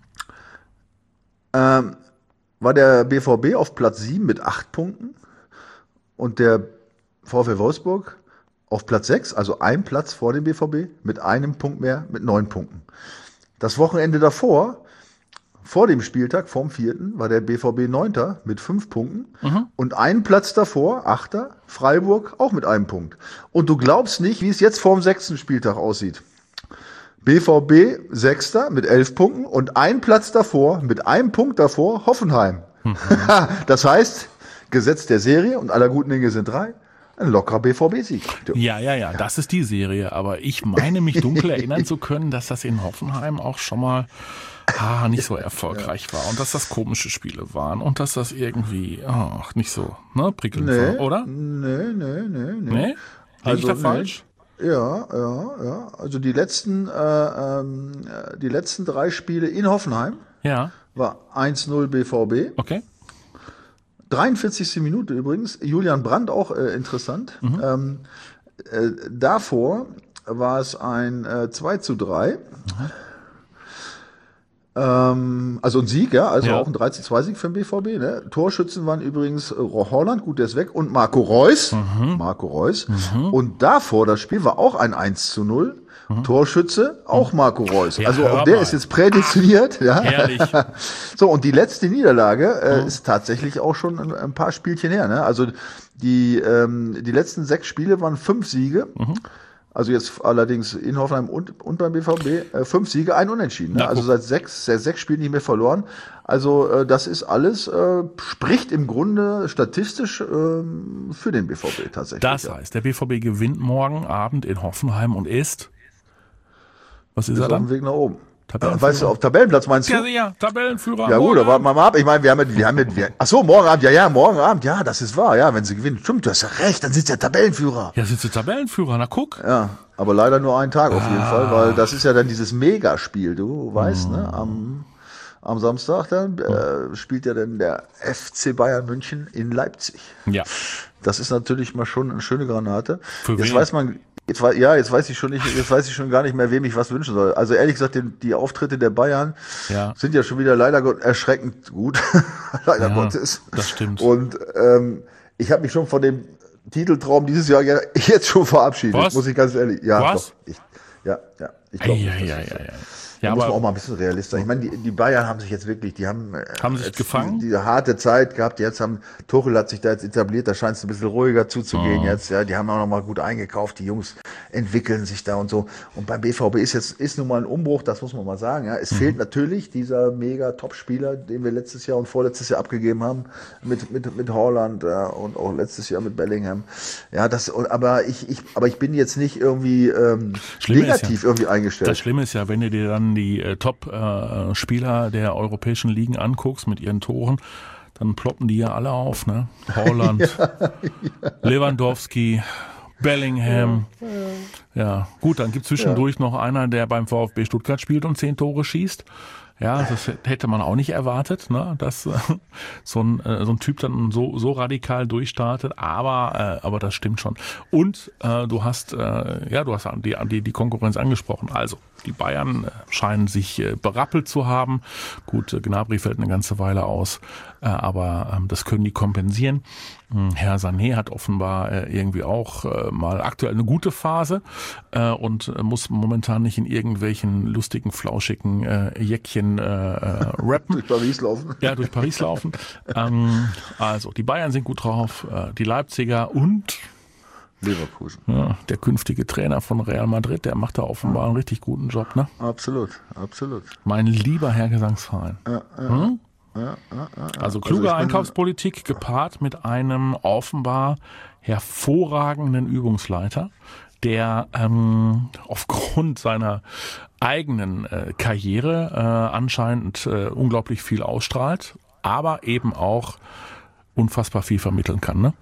Ähm, war der B V B auf Platz sieben mit acht Punkten und der VfL Wolfsburg auf Platz sechs, also ein Platz vor dem B V B, mit einem Punkt mehr, mit neun Punkten. Das Wochenende davor, vor dem Spieltag, vorm vierten, war der B V B neunter mit fünf Punkten mhm. und einen Platz davor, achter, Freiburg, auch mit einem Punkt. Und du glaubst nicht, wie es jetzt vorm sechsten Spieltag aussieht. B V B Sechster mit elf Punkten und ein Platz davor, mit einem Punkt davor, Hoffenheim. Mhm. Das heißt, Gesetz der Serie und aller guten Dinge sind drei. ein lockerer B V B-Sieg. Ja, ja, ja, das ist die Serie. Aber ich meine mich dunkel erinnern zu können, dass das in Hoffenheim auch schon mal ah, nicht so erfolgreich war und dass das komische Spiele waren und dass das irgendwie ach, nicht so ne, prickelnd Nee, war, oder? Nee, nee, nee, nee. Nee? Lieg Also, ich da nee. falsch? Ja, ja, ja. Also die letzten, äh, ähm, die letzten drei Spiele in Hoffenheim Ja, war eins null B V B. okay. dreiundvierzigste Minute übrigens. Julian Brandt auch äh, interessant. Mhm. Ähm, äh, davor war es ein äh, zwei zu drei. Mhm. Ähm, also ein Sieg, ja, also Ja. auch ein drei zu zwei Sieg für den B V B. Ne? Torschützen waren übrigens äh, Holland, gut, der ist weg, und Marco Reus. Mhm. Marco Reus. Und davor, das Spiel war auch ein eins zu null. Torschütze, auch Marco Reus. Ja, also hör auch der mal. ist jetzt prädestiniert. Ja. Herrlich. So, und die letzte Niederlage äh, ist tatsächlich auch schon ein, ein paar Spielchen her. Ne? Also die, ähm, die letzten sechs Spiele waren fünf Siege. Also jetzt allerdings in Hoffenheim und, und beim B V B äh, fünf Siege, ein Unentschieden. Ne? Na, Also guck. seit sechs, seit sechs Spielen nicht mehr verloren. Also äh, das ist alles, äh, spricht im Grunde statistisch ähm, für den B V B tatsächlich. Das ja. heißt, der B V B gewinnt morgen Abend in Hoffenheim und ist was ist Ist er auf dem dann? Weg nach oben. Tabellenführer. Weißt du, auf Tabellenplatz meinst du? Ja, ja, Tabellenführer. Ja gut, morgen aber warte Abend. mal ab. Ich meine, wir haben ja, wir haben ja, wir, ach so, morgen Abend, ja, ja, morgen Abend, ja, das ist wahr, ja, wenn sie gewinnen. Stimmt, du hast ja recht, dann sind sie ja Tabellenführer. Ja, sind sie Tabellenführer, na guck. Ja, aber leider nur einen Tag auf jeden Ah. Fall, weil das ist ja dann dieses Megaspiel, du weißt, ne, am, am Samstag dann äh, spielt ja dann der F C Bayern München in Leipzig. Ja. Das ist natürlich mal schon eine schöne Granate. Für jetzt wen? weiß man, jetzt wei- ja, jetzt weiß ich schon nicht, jetzt weiß ich schon gar nicht mehr, wem ich was wünschen soll. Also ehrlich gesagt, die, die Auftritte der Bayern Ja. sind ja schon wieder leider Gott erschreckend gut, leider Ja, Gottes. das stimmt. Und ähm, ich habe mich schon von dem Titeltraum dieses Jahr ja- jetzt schon verabschiedet, Was? muss ich ganz ehrlich. Ja, Was? doch. Ich, ja, ja. Ich glaube, Ja, das ja, ist ja, so. ja. Da Ja, muss man auch aber mal ein bisschen realist sein. Ich meine, die, die Bayern haben sich jetzt wirklich, die haben, äh, Haben sich jetzt gefangen? Die, diese harte Zeit gehabt. Jetzt haben Tuchel hat sich da jetzt etabliert. Da scheint es ein bisschen ruhiger zuzugehen Oh. jetzt. Ja, die haben auch noch mal gut eingekauft. Die Jungs entwickeln sich da und so. Und beim B V B ist jetzt ist nun mal ein Umbruch. Das muss man mal sagen. Ja, es Mhm. fehlt natürlich dieser mega Top-Spieler, den wir letztes Jahr und vorletztes Jahr abgegeben haben mit mit mit Haaland ja, und auch letztes Jahr mit Bellingham. Ja, das. Aber ich ich aber ich bin jetzt nicht irgendwie ähm, Schlimm ist negativ ja- irgendwie eingestellt. Das Schlimme ist ja, wenn du dir dann die äh, Top-Spieler der europäischen Ligen anguckst mit ihren Toren, dann ploppen die ja alle auf, ne? Haaland, Lewandowski, Bellingham. Ja, gut, dann gibt zwischendurch noch einer, der beim VfB Stuttgart spielt und zehn Tore schießt. Ja, das hätte man auch nicht erwartet, ne, dass äh, so ein äh, so ein Typ dann so so radikal durchstartet. Aber äh, aber das stimmt schon. Und äh, du hast äh, ja du hast die die die Konkurrenz angesprochen. Also die Bayern äh, scheinen sich äh, berappelt zu haben. Gut, äh, Gnabry fällt eine ganze Weile aus, äh, aber ähm, das können die kompensieren. Hm, Herr Sané hat offenbar äh, irgendwie auch äh, mal aktuell eine gute Phase äh, und äh, muss momentan nicht in irgendwelchen lustigen, flauschigen äh, Jäckchen äh, äh, rappen. Durch Paris laufen. Ja, durch Paris laufen. ähm, also, die Bayern sind gut drauf, äh, die Leipziger und Leverkusen. ja, der künftige Trainer von Real Madrid, der macht da offenbar einen richtig guten Job, ne? Absolut, absolut. Mein lieber Herr Gesangsverein. Hm? Also kluge Also ich bin- Einkaufspolitik gepaart mit einem offenbar hervorragenden Übungsleiter, der ähm, aufgrund seiner eigenen äh, Karriere äh, anscheinend äh, unglaublich viel ausstrahlt, aber eben auch unfassbar viel vermitteln kann, ne?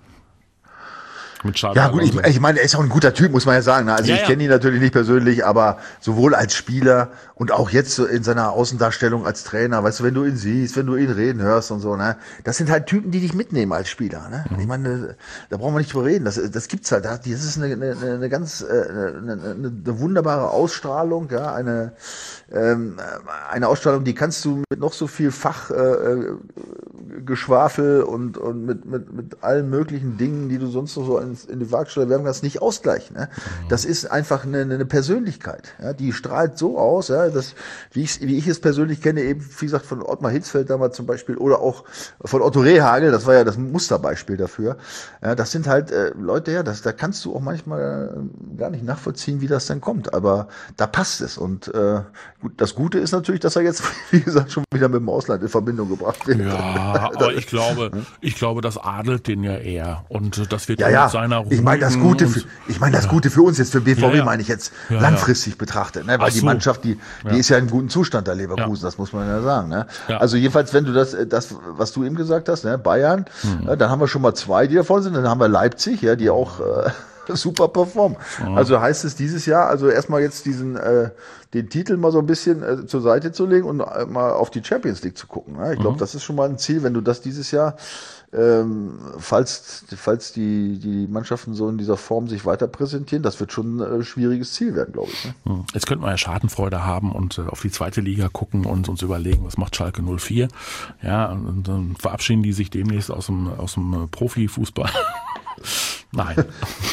Mit Xabi Ja gut, ich, Alonso. ich meine, er ist auch ein guter Typ, muss man ja sagen. ne? Also Ja, ich ja. kenne ihn natürlich nicht persönlich, aber sowohl als Spieler und auch jetzt so in seiner Außendarstellung als Trainer, weißt du, wenn du ihn siehst, wenn du ihn reden hörst und so, ne, das sind halt Typen, die dich mitnehmen als Spieler. Ne? Ich meine, da brauchen wir nicht drüber reden. Das, das gibt's halt. Das ist eine, eine, eine ganz äh, eine, eine, eine wunderbare Ausstrahlung, ja, eine ähm, eine Ausstrahlung, die kannst du mit noch so viel Fach äh, Geschwafel und, und mit, mit, mit allen möglichen Dingen, die du sonst noch so in, in die Waagschale werfen kannst, nicht ausgleichen. Ne? Das ist einfach eine, eine Persönlichkeit. Ja? Die strahlt so aus, ja, dass, wie, ich, wie ich es persönlich kenne, eben, wie gesagt, von Ottmar Hitzfeld damals zum Beispiel oder auch von Otto Rehhagel, das war ja das Musterbeispiel dafür. Ja, das sind halt äh, Leute, ja, das, da kannst du auch manchmal äh, gar nicht nachvollziehen, wie das dann kommt. Aber da passt es. Und äh, gut, das Gute ist natürlich, dass er jetzt, wie gesagt, schon wieder mit dem Ausland in Verbindung gebracht wird. Ja, Ja, aber ich glaube, ich glaube, das adelt den ja eher. Und das wird ja, mit ja. seiner Ich meine das Gute für, ich meine das Gute für uns jetzt, für B V B Ja, ja. meine ich jetzt Ja, langfristig betrachtet, ne? Weil Ach die so. Mannschaft, die, die Ja. ist ja in gutem Zustand, der Leverkusen, Ja. das muss man ja sagen, ne? Ja. Also jedenfalls, wenn du das, das, was du eben gesagt hast, ne? Bayern, Mhm. ja, dann haben wir schon mal zwei, die davon sind, dann haben wir Leipzig, ja, die auch, äh, super performen. Also heißt es dieses Jahr, also erstmal jetzt diesen, äh, den Titel mal so ein bisschen äh, zur Seite zu legen und äh, mal auf die Champions League zu gucken. Ne? Ich glaube, Mhm. das ist schon mal ein Ziel, wenn du das dieses Jahr, ähm, falls, falls die, die Mannschaften so in dieser Form sich weiter präsentieren, das wird schon ein äh, schwieriges Ziel werden, glaube ich. Ne? Jetzt könnten wir ja Schadenfreude haben und äh, auf die zweite Liga gucken und uns überlegen, was macht Schalke null vier. Ja, und, und dann verabschieden die sich demnächst aus dem, aus dem äh, Profifußball. Nein.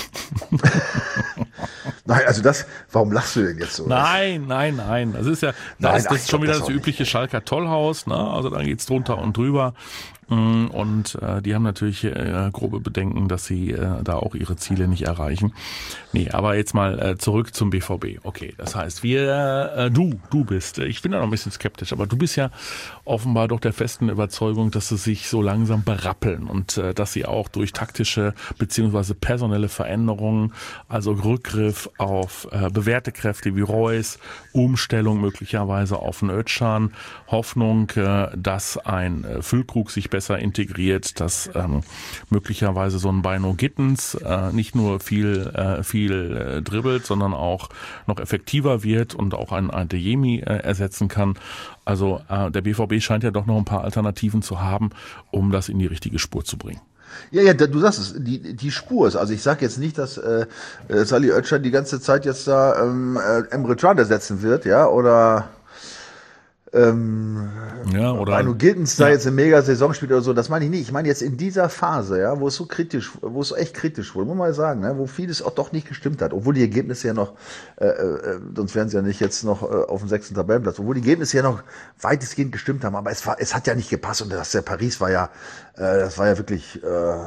Nein, also das, warum lachst du denn jetzt so? Nein, nein, nein. Das ist ja, Nein, das, ach, das ich ist schon glaub wieder das das auch übliche Schalker Tollhaus, ne? Also da geht's drunter und drüber. Und äh, die haben natürlich äh, grobe Bedenken, dass sie äh, da auch ihre Ziele nicht erreichen. Nee, aber jetzt mal äh, zurück zum B V B. Okay, das heißt, wir, äh, du, du bist, äh, ich bin da noch ein bisschen skeptisch, aber du bist ja offenbar doch der festen Überzeugung, dass sie sich so langsam berappeln und äh, dass sie auch durch taktische beziehungsweise personelle Veränderungen, also Rückgriff auf äh, bewährte Kräfte wie Reus, Umstellung möglicherweise auf einen Özcan, Hoffnung, äh, dass ein äh, Füllkrug sich besser integriert, dass ähm, möglicherweise so ein Bino Gittens äh, nicht nur viel äh, viel äh, dribbelt, sondern auch noch effektiver wird und auch einen Adeyemi äh, ersetzen kann. Also äh, der B V B scheint ja doch noch ein paar Alternativen zu haben, um das in die richtige Spur zu bringen. Ja, ja, du sagst es, die, die Spur ist, also ich sage jetzt nicht, dass äh, Salih Özcan die ganze Zeit jetzt da ähm, äh, Emre Can ersetzen wird, ja, oder ähm, Ja, oder Bino Gittens da ja. jetzt eine Mega-Saison spielt oder so, das meine ich nicht. Ich meine jetzt in dieser Phase, ja, wo es so kritisch, wo es echt kritisch wurde, muss man mal sagen, ne, wo vieles auch doch nicht gestimmt hat, obwohl die Ergebnisse ja noch, äh, äh, sonst wären sie ja nicht jetzt noch äh, auf dem sechsten Tabellenplatz, obwohl die Ergebnisse ja noch weitestgehend gestimmt haben, aber es war, es hat ja nicht gepasst und das der Paris war ja, äh, das war ja wirklich, äh,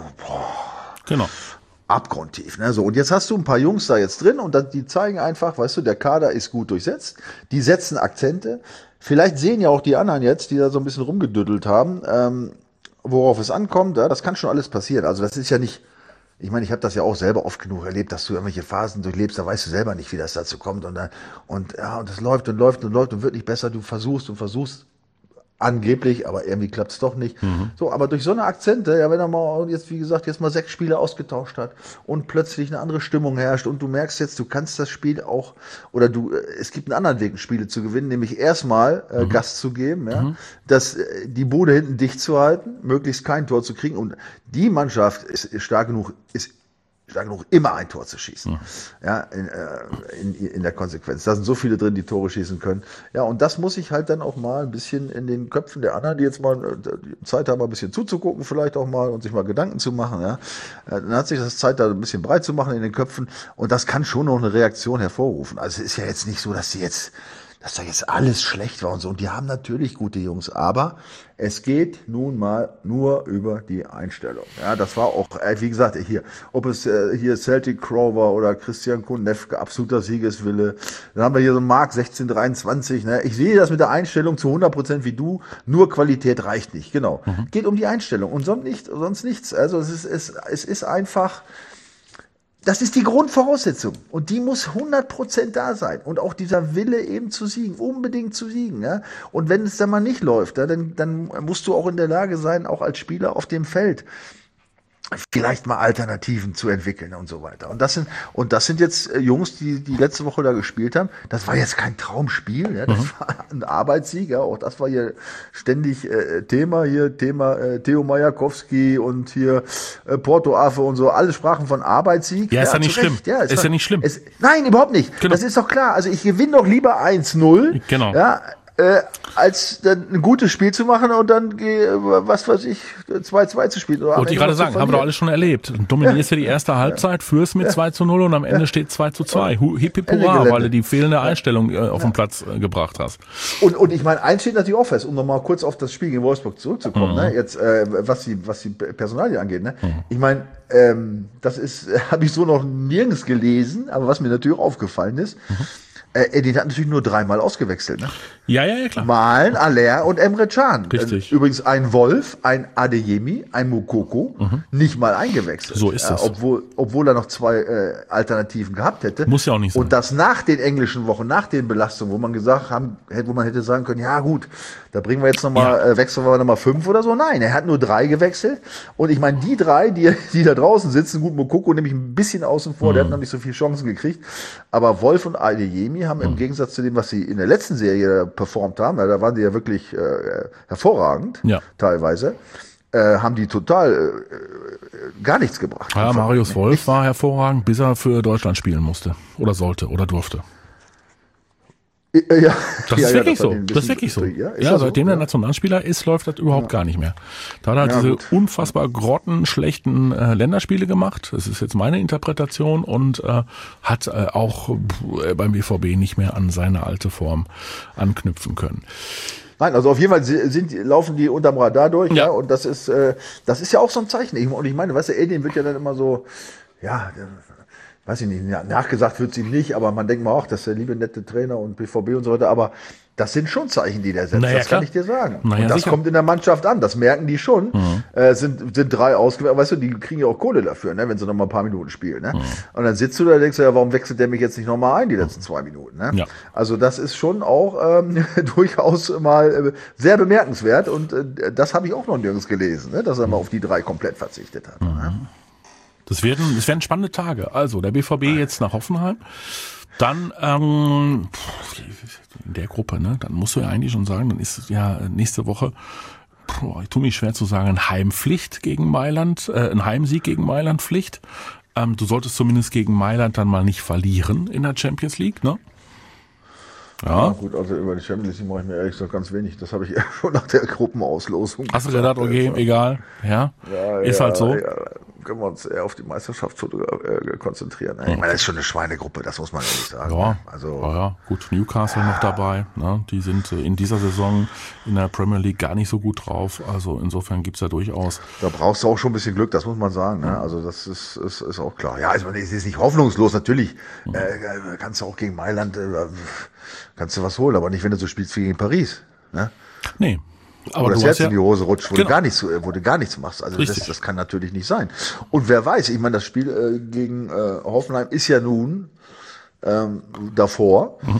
boah, Genau. abgrundtief. Ne? So, und jetzt hast du ein paar Jungs da jetzt drin und das, die zeigen einfach, weißt du, der Kader ist gut durchsetzt, die setzen Akzente. Vielleicht sehen ja auch die anderen jetzt, die da so ein bisschen rumgedüttelt haben, ähm, worauf es ankommt. Ja? Das kann schon alles passieren. Also das ist ja nicht, ich meine, ich habe das ja auch selber oft genug erlebt, dass du irgendwelche Phasen durchlebst, da weißt du selber nicht, wie das dazu kommt. Und, dann, und ja, und das läuft und läuft und läuft und wird nicht besser. Du versuchst und versuchst, angeblich, aber irgendwie klappt es doch nicht. Mhm. So, aber durch so eine Akzente, ja, wenn er mal jetzt, wie gesagt, jetzt mal sechs Spiele ausgetauscht hat und plötzlich eine andere Stimmung herrscht und du merkst jetzt, du kannst das Spiel auch, oder du, es gibt einen anderen Weg, Spiele zu gewinnen, nämlich erstmal äh, mhm. Gas zu geben, ja, mhm. das, äh, die Bude hinten dicht zu halten, möglichst kein Tor zu kriegen und die Mannschaft ist, ist stark genug, ist stark genug, immer ein Tor zu schießen. Mhm. Ja, in, äh, in, in der Konsequenz. Da sind so viele drin, die Tore schießen können. Ja, und das muss ich halt dann auch mal ein bisschen in den Köpfen der anderen, die jetzt mal die Zeit haben, ein bisschen zuzugucken, vielleicht auch mal und sich mal Gedanken zu machen. Ja. Dann hat sich das Zeit, da ein bisschen breit zu machen in den Köpfen und das kann schon noch eine Reaktion hervorrufen. Also es ist ja jetzt nicht so, dass sie jetzt dass da jetzt alles schlecht war und so. Und die haben natürlich gute Jungs, aber es geht nun mal nur über die Einstellung. Ja, das war auch, wie gesagt, hier, ob es äh, hier Celtic Crow oder Christian Konevka, absoluter Siegeswille. Dann haben wir hier so einen Mark sechzehn dreiundzwanzig. Ne? Ich sehe das mit der Einstellung zu hundert Prozent wie du. Nur Qualität reicht nicht. Genau. Mhm. Geht um die Einstellung und sonst, nicht, sonst nichts. Also es ist, es, es ist einfach... Das ist die Grundvoraussetzung und die muss hundert Prozent da sein und auch dieser Wille eben zu siegen, unbedingt zu siegen. Ja? Und wenn es dann mal nicht läuft, ja, dann, dann musst du auch in der Lage sein, auch als Spieler auf dem Feld vielleicht mal Alternativen zu entwickeln und so weiter. Und das sind, und das sind jetzt Jungs, die, die letzte Woche da gespielt haben. Das war jetzt kein Traumspiel, ja, das mhm. war ein Arbeitssieg, ja, auch das war hier ständig äh, Thema, hier Thema äh, Theo Majakowski und hier äh, Porto Afe und so, alle sprachen von Arbeitssieg. Ja, ist ja, ja nicht schlimm. Ja, ist war, ja nicht schlimm. Es, nein, überhaupt nicht. Genau. Das ist doch klar. Also ich gewinne doch lieber eins null. Genau. Ja, Äh, als dann ein gutes Spiel zu machen und dann, äh, was weiß ich, zwei zwei zu spielen. Wollte ich gerade sagen, haben wir doch alles schon erlebt. Du dominierst ja die erste Halbzeit, führst mit ja. zwei zu null und am Ende ja. steht zwei zu zwei. Hip hip hurra, weil du die fehlende Einstellung äh, auf ja. den Platz äh, gebracht hast. Und, und ich meine, eins steht natürlich auch fest, um nochmal kurz auf das Spiel gegen Wolfsburg zurückzukommen, mhm. ne? Jetzt, äh, was die, was die Personalie angeht, ne? Mhm. Ich meine, ähm, das ist, habe ich so noch nirgends gelesen, aber was mir natürlich aufgefallen ist, mhm. Äh, den hat natürlich nur dreimal ausgewechselt, ne? Ja, ja, ja, klar. Malen, Aller und Emre Can. Richtig. Äh, übrigens ein Wolf, ein Adeyemi, ein Moukoko, mhm. nicht mal eingewechselt. So ist das. Äh, obwohl, obwohl er noch zwei äh, Alternativen gehabt hätte. Muss ja auch nicht sein. Und das nach den englischen Wochen, nach den Belastungen, wo man gesagt haben, wo man hätte sagen können, ja gut, da bringen wir jetzt nochmal, ja. äh, wechseln wir nochmal fünf oder so. Nein, er hat nur drei gewechselt. Und ich meine, die drei, die, die da draußen sitzen, gut, Moukoko nämlich ein bisschen außen vor, mhm. der hat noch nicht so viele Chancen gekriegt. Aber Wolf und Adeyemi haben mhm. im Gegensatz zu dem, was sie in der letzten Serie performt haben, ja, da waren die ja wirklich äh, hervorragend, ja. teilweise, äh, haben die total äh, gar nichts gebracht. Ja, Marius Wolf nicht. War hervorragend, bis er für Deutschland spielen musste oder sollte oder durfte. Ja, das ja, ist ja, wirklich das so. Das ist wirklich so. Ja, ja seitdem so? der Nationalspieler ist, läuft das überhaupt ja. gar nicht mehr. Da hat er ja, diese gut. unfassbar grottenschlechten äh, Länderspiele gemacht. Das ist jetzt meine Interpretation und äh, hat äh, auch äh, beim B V B nicht mehr an seine alte Form anknüpfen können. Nein, also auf jeden Fall sind, laufen die unterm Radar durch, ja, ja und das ist, äh, das ist ja auch so ein Zeichen. Und ich meine, weißt du, Edin wird ja dann immer so, ja, weiß ich nicht, nachgesagt wird es ihm nicht, aber man denkt mal auch, das ist der liebe, nette Trainer und B V B und so weiter, aber das sind schon Zeichen, die der setzt, naja, das klar. kann ich dir sagen. Naja, und das sicher. kommt in der Mannschaft an, das merken die schon. Mhm. Äh, sind, sind drei ausgewählt, weißt du, die kriegen ja auch Kohle dafür, ne, wenn sie noch mal ein paar Minuten spielen. Ne? Mhm. Und dann sitzt du da und denkst du, ja, warum wechselt der mich jetzt nicht noch mal ein, die letzten zwei Minuten? Ne? Ja. Also das ist schon auch ähm, durchaus mal äh, sehr bemerkenswert und äh, das habe ich auch noch nirgends gelesen, ne, dass er mal auf die drei komplett verzichtet hat. Mhm. Ne? Das werden, das werden spannende Tage. Also der B V B jetzt nach Hoffenheim. Dann ähm, in der Gruppe, ne? Dann musst du ja eigentlich schon sagen, dann ist ja nächste Woche, boah, ich tue mich schwer zu sagen, Heimpflicht gegen Mailand, äh, ein Heimsieg gegen Mailand Pflicht. Ähm, du solltest zumindest gegen Mailand dann mal nicht verlieren in der Champions League, ne? Ja. ja, gut, also über die Champions League mache ich mir ehrlich gesagt ganz wenig. Das habe ich eher schon nach der Gruppenauslosung. Hast du gedacht, okay, also, egal, ja, ja ist ja, halt so. Ja, können wir uns eher auf die Meisterschaft äh, konzentrieren. Ich meine, das ist schon eine Schweinegruppe, das muss man ehrlich sagen. Ja, also, ja, ja. Gut, Newcastle ja. noch dabei. Ne? Die sind in dieser Saison in der Premier League gar nicht so gut drauf. Also insofern gibt's ja durchaus. Da brauchst du auch schon ein bisschen Glück, das muss man sagen. Ne? Also das ist, ist, ist auch klar. Ja, also es ist nicht hoffnungslos. Natürlich mhm. äh, kannst du auch gegen Mailand äh, kannst du was holen, aber nicht, wenn du so spielst wie gegen Paris. Ne? Nee. Aber das Herz ja in die Hose rutscht, wo, genau. du gar nichts, wo du gar nichts machst. Also das, das kann natürlich nicht sein. Und wer weiß, ich meine, das Spiel äh, gegen äh, Hoffenheim ist ja nun ähm, davor. Mhm.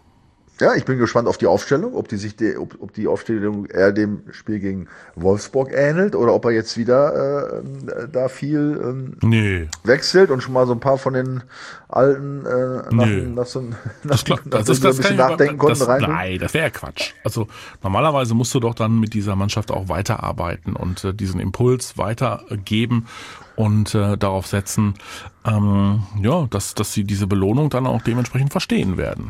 Ja, ich bin gespannt auf die Aufstellung, ob die sich die, ob, ob die Aufstellung eher dem Spiel gegen Wolfsburg ähnelt oder ob er jetzt wieder äh, da viel ähm, nee. wechselt und schon mal so ein paar von den alten äh, nach, nach so, nach, das, nach, das nach ist, so ein das bisschen nachdenken konnten das, rein. Nein, das wäre ja Quatsch. Also normalerweise musst du doch dann mit dieser Mannschaft auch weiterarbeiten und äh, diesen Impuls weitergeben und äh, darauf setzen, ähm, ja, dass, dass sie diese Belohnung dann auch dementsprechend verstehen werden.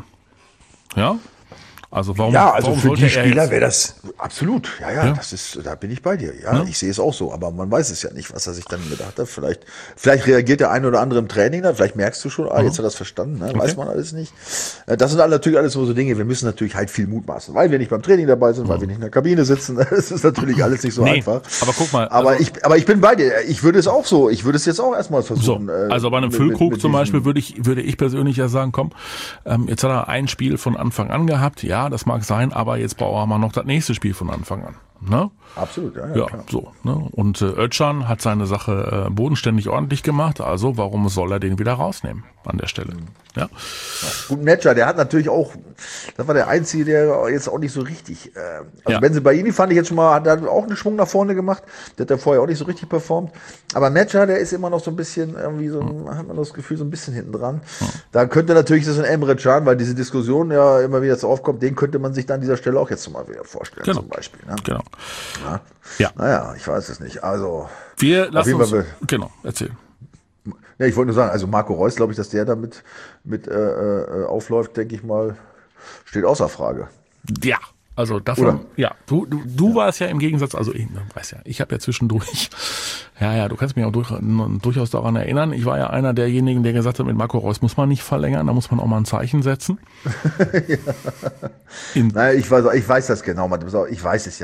Ja, also warum? Ja, also warum für die Spieler wäre das absolut. Ja, ja, ja, das ist, da bin ich bei dir. Ja, ja, ich sehe es auch so, aber man weiß es ja nicht, was er sich dann gedacht hat. Vielleicht, vielleicht reagiert der eine oder andere im Training dann. Vielleicht merkst du schon, ah, jetzt hat er das verstanden. Ne? Okay. Weiß man alles nicht. Das sind natürlich alles so Dinge. Wir müssen natürlich halt viel mutmaßen, weil wir nicht beim Training dabei sind, weil wir nicht in der Kabine sitzen. Das ist natürlich alles nicht so nee, einfach. Aber guck mal. Aber also, ich, aber ich bin bei dir. Ich würde es auch so. Ich würde es jetzt auch erstmal versuchen. So, also bei einem mit, Füllkrug mit, mit zum Beispiel würde ich, würde ich persönlich ja sagen, komm, ähm, jetzt hat er ein Spiel von Anfang an gehabt. Ja, das mag sein, aber jetzt brauchen wir noch das nächste Spiel von Anfang an. Ne? Absolut, ja. Ja, ja so. Ne? Und äh, Özcan hat seine Sache äh, bodenständig ordentlich gemacht, also warum soll er den wieder rausnehmen an der Stelle? Mhm. Ja. Ja. Gut, Metscher, der hat natürlich auch, das war der Einzige, der jetzt auch nicht so richtig, äh, also ja. Bensebaini fand ich jetzt schon mal, hat er auch einen Schwung nach vorne gemacht, der hat ja vorher auch nicht so richtig performt, aber Metscher, der ist immer noch so ein bisschen, irgendwie so, mhm. hat man das Gefühl, so ein bisschen hinten dran. Mhm. Da könnte natürlich das ein Emre Can, weil diese Diskussion ja immer wieder so aufkommt, den könnte man sich dann an dieser Stelle auch jetzt mal wieder vorstellen, genau. zum Beispiel. Ne? Genau. Ja. Ja. Naja, ich weiß es nicht. Also, wir lassen uns, genau, erzähl. Ja, ich wollte nur sagen, also Marco Reus, glaube ich, dass der damit mit äh, äh, aufläuft, denke ich mal, steht außer Frage. Ja, also davon, Oder? ja, du, du, du ja. warst ja im Gegensatz, also ich weiß ja, ich habe ja zwischendurch, ja, ja, du kannst mich auch durch, durchaus daran erinnern, ich war ja einer derjenigen, der gesagt hat, mit Marco Reus muss man nicht verlängern, da muss man auch mal ein Zeichen setzen. ja. Naja, ich weiß, ich weiß das genau, ich weiß es ja.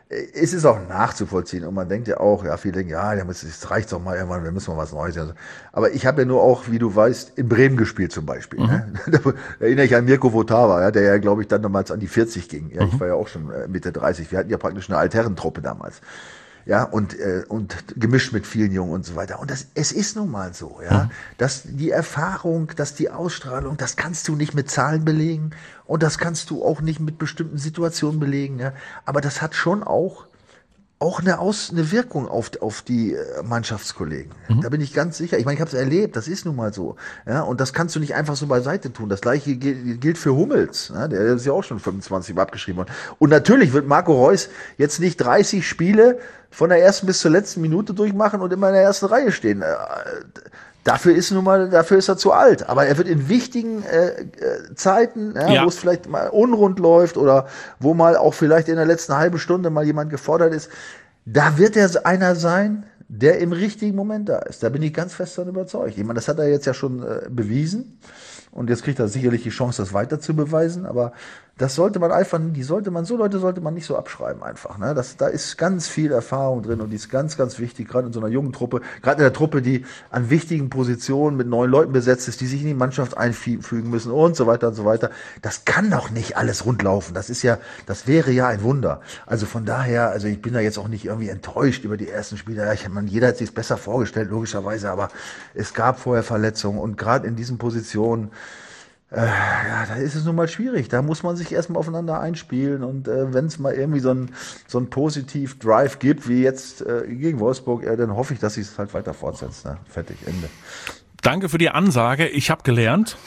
es ist auch nachzuvollziehen und man denkt ja auch, ja, viele denken, ja, es reicht doch mal irgendwann, wir müssen mal was Neues. Aber ich habe ja nur auch, wie du weißt, in Bremen gespielt zum Beispiel. Mhm. Ne? Da erinnere ich an Mirko Votava, ja, der ja, glaube ich, dann damals an die vierzig ging. Ja, mhm. Ich war ja auch schon Mitte dreißig. Wir hatten ja praktisch eine Altherrentruppe damals. Ja, und, äh, und gemischt mit vielen Jungen und so weiter. Und das, es ist nun mal so, ja, mhm. dass die Erfahrung, dass die Ausstrahlung, das kannst du nicht mit Zahlen belegen und das kannst du auch nicht mit bestimmten Situationen belegen, ja. Aber das hat schon auch, auch eine, Aus, eine Wirkung auf, auf die Mannschaftskollegen. Mhm. Da bin ich ganz sicher. Ich meine, ich habe es erlebt, das ist nun mal so. Ja, und das kannst du nicht einfach so beiseite tun. Das gleiche gilt für Hummels. Ja, der ist ja auch schon fünfundzwanzig Mal abgeschrieben worden. Und natürlich wird Marco Reus jetzt nicht dreißig Spiele von der ersten bis zur letzten Minute durchmachen und immer in der ersten Reihe stehen. Dafür ist nun mal, dafür ist er zu alt. Aber er wird in wichtigen äh, Zeiten, ja, ja. wo es vielleicht mal unrund läuft oder wo mal auch vielleicht in der letzten halben Stunde mal jemand gefordert ist, da wird er einer sein, der im richtigen Moment da ist. Da bin ich ganz fest davon überzeugt. Ich meine, das hat er jetzt ja schon äh, bewiesen. Und jetzt kriegt er sicherlich die Chance, das weiter zu beweisen. Aber das sollte man einfach, die sollte man, so Leute sollte man nicht so abschreiben einfach. Ne? Das, da ist ganz viel Erfahrung drin und die ist ganz, ganz wichtig, gerade in so einer jungen Truppe, gerade in der Truppe, die an wichtigen Positionen mit neuen Leuten besetzt ist, die sich in die Mannschaft einfügen müssen und so weiter und so weiter. Das kann doch nicht alles rundlaufen. Das ist ja, das wäre ja ein Wunder. Also von daher, also ich bin da jetzt auch nicht irgendwie enttäuscht über die ersten Spiele. Ja, ich meine, jeder hat sich es besser vorgestellt, logischerweise, aber es gab vorher Verletzungen und gerade in diesen Positionen, Äh, ja, da ist es nun mal schwierig. Da muss man sich erstmal aufeinander einspielen. Und äh, wenn es mal irgendwie so ein so ein positiv Drive gibt, wie jetzt äh, gegen Wolfsburg, äh, dann hoffe ich, dass sie es halt weiter fortsetzt. Ne? Fertig, Ende. Danke für die Ansage. Ich habe gelernt.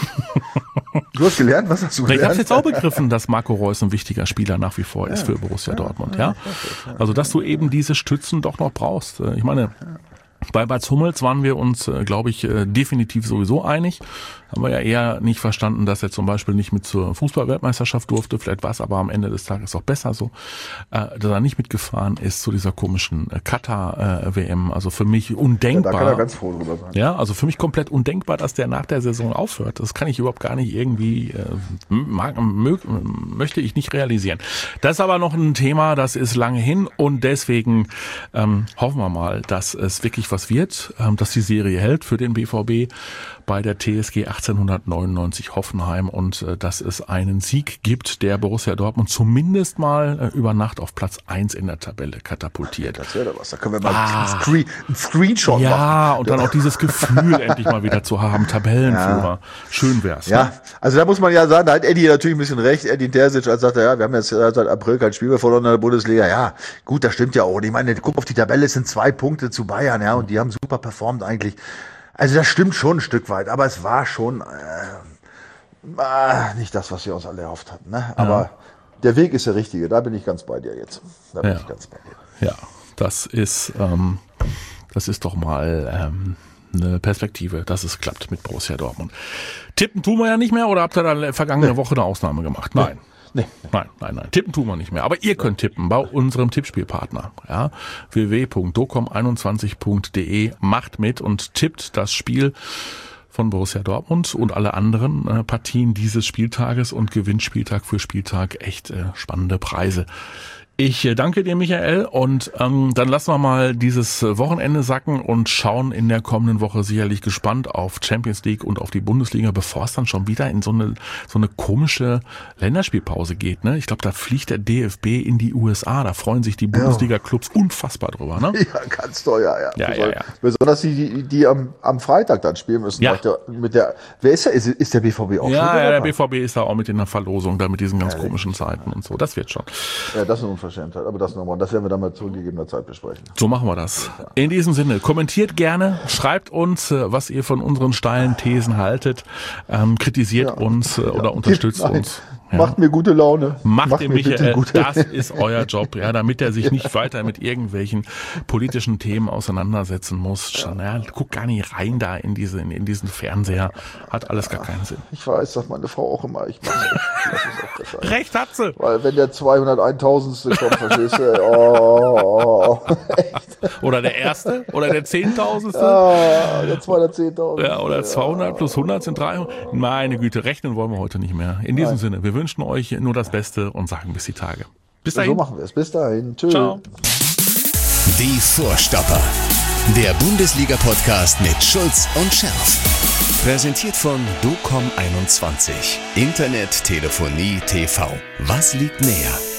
Du hast gelernt? Was hast du gelernt? Ich habe jetzt auch begriffen, dass Marco Reus ein wichtiger Spieler nach wie vor ist ja, für Borussia ja, Dortmund. Ja? Ja? Also, dass du eben diese Stützen doch noch brauchst. Ich meine, bei Mats Hummels waren wir uns, glaube ich, definitiv sowieso einig. Haben wir ja eher nicht verstanden, dass er zum Beispiel nicht mit zur Fußball-Weltmeisterschaft durfte. Vielleicht war es aber am Ende des Tages auch besser so, dass er nicht mitgefahren ist zu dieser komischen Katar-W M. Also für mich undenkbar. Ja, da kann er ganz froh drüber sein. Ja, also für mich komplett undenkbar, dass der nach der Saison aufhört. Das kann ich überhaupt gar nicht irgendwie, äh, mag, mög, möchte ich nicht realisieren. Das ist aber noch ein Thema, das ist lange hin und deswegen ähm, hoffen wir mal, dass es wirklich was wird, ähm, dass die Serie hält für den B V B bei der T S G achtzehnhundertneunundneunzig Hoffenheim und äh, dass es einen Sieg gibt, der Borussia Dortmund zumindest mal äh, über Nacht auf Platz eins in der Tabelle katapultiert. Das wäre doch was, da können wir mal ah, einen, Screen, einen Screenshot ja, machen. Ja, und dann auch dieses Gefühl endlich mal wieder zu haben, Tabellenführer. Ja. Schön wär's. Ja, ne? Also da muss man ja sagen, da hat Eddie natürlich ein bisschen recht. Eddie Terzic, als sagt er, ja, wir haben jetzt seit April kein Spiel mehr verloren in der Bundesliga. Ja, gut, das stimmt ja auch. Ich meine, guck auf die Tabelle, es sind zwei Punkte zu Bayern, ja, und die haben super performt eigentlich. Also das stimmt schon ein Stück weit, aber es war schon äh, äh, nicht das, was wir uns alle erhofft hatten. Ne? Aber ja. Der Weg ist der richtige, da bin ich ganz bei dir jetzt. Da bin ja. ich ganz bei dir. Ja, das ist, ähm, das ist doch mal ähm, eine Perspektive, dass es klappt mit Borussia Dortmund. Tippen tun wir ja nicht mehr, oder habt ihr da vergangene nee. Woche eine Ausnahme gemacht? Nein. Nee. Nee. Nein, nein, nein. Tippen tun wir nicht mehr. Aber ihr könnt tippen bei unserem Tippspielpartner. Ja, w w w punkt docom einundzwanzig punkt de. Macht mit und tippt das Spiel von Borussia Dortmund und alle anderen äh, Partien dieses Spieltages und gewinnt Spieltag für Spieltag echt äh, spannende Preise. Ich danke dir, Michael, und ähm, dann lassen wir mal dieses Wochenende sacken und schauen in der kommenden Woche sicherlich gespannt auf Champions League und auf die Bundesliga, bevor es dann schon wieder in so eine so eine komische Länderspielpause geht. Ne? Ich glaube, da fliegt der D F B in die U S A, da freuen sich die Bundesliga-Clubs unfassbar drüber. Ne? Ja, ganz teuer, ja. ja, ja, ja. Besonders die, die, die am, am Freitag dann spielen müssen. Ja. Der, mit der, wer ist der? Ist, ist der B V B auch ja, schon? Ja, der B V B ist da auch mit in der Verlosung, da mit diesen ganz ja, komischen Zeiten und so. Das wird schon. Ja, das ist eine Unverschämtheit, aber das nochmal, das werden wir dann mal zu gegebener Zeit besprechen. So machen wir das. In diesem Sinne, kommentiert gerne, schreibt uns, was ihr von unseren steilen Thesen haltet, ähm, kritisiert ja. uns äh, oder ja. unterstützt Nein. uns. Ja. Macht mir gute Laune. Macht, Macht dem Michael, das ist euer Job, ja, damit er sich nicht weiter mit irgendwelchen politischen Themen auseinandersetzen muss. Ja. Ja, guck gar nicht rein da in diese, in, in diesen Fernseher. Hat alles gar keinen Sinn. Ich weiß, sagt meine Frau auch immer. Ich meine, recht hat sie. Weil wenn der zweihunderteintausendstel kommt, verstehst du, oh, echt. Oder der erste, oder der zehntausendstel. Ja, der zweihundertzehntausend. Ja, oder zweihundert plus hundert sind dreihundert. Meine Güte, rechnen wollen wir heute nicht mehr. In diesem Nein. Sinne, wir wünschen euch nur das Beste und sagen bis die Tage. Bis dahin. So machen wir es. Bis dahin. Tschüss. Ciao. Die Vorstopper. Der Bundesliga-Podcast mit Schulz und Scherf. Präsentiert von docom einundzwanzig. Internet, Telefonie, T V. Was liegt näher?